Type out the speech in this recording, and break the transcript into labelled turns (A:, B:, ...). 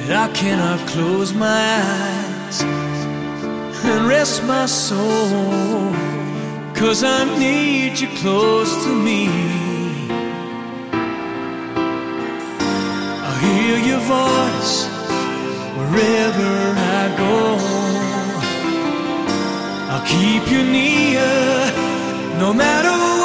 A: I cannot close my eyes and rest my soul, 'cause I need you close to me. I hear your voice wherever I go. I'll keep you near no matter what.